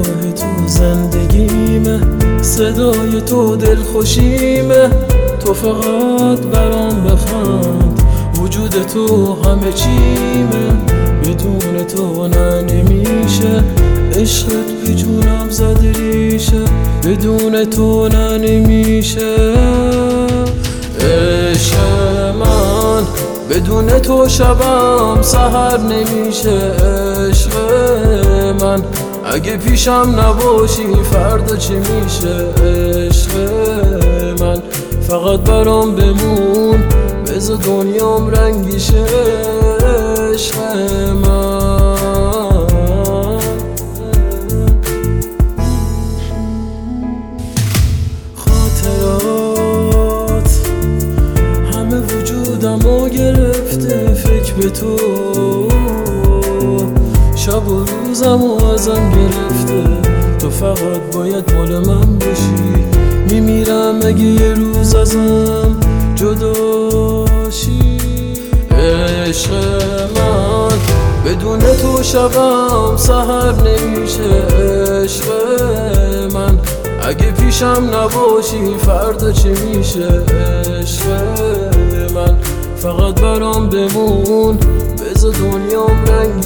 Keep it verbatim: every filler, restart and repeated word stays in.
نگاه تو زندگیمه، صدای تو دلخوشیمه. تو فقط برام بخند، وجود تو همه چیمه. بدون تو نه نمیشه، عشقت بی جونم زد ریشه. بدون تو نه نمیشه عشق من، بدون تو شبم سحر نمیشه. عشق من اگه پیشم نباشی فردا چی میشه؟ عشق من فقط برام بمون، بذار دنیام رنگی شه. عشق من خاطرات همه وجودمو گرفته، فکر به تو شب و روزمو ازم گرفته. تو فقط باید مال من باشی، میمیرم اگه یه روز ازم جداشی. عشق من بدون تو شبم سحر نمیشه. عشق من اگه پیشم نباشی فردا چی میشه؟ عشق من فقط برام بمون، بذار دنیام رنگی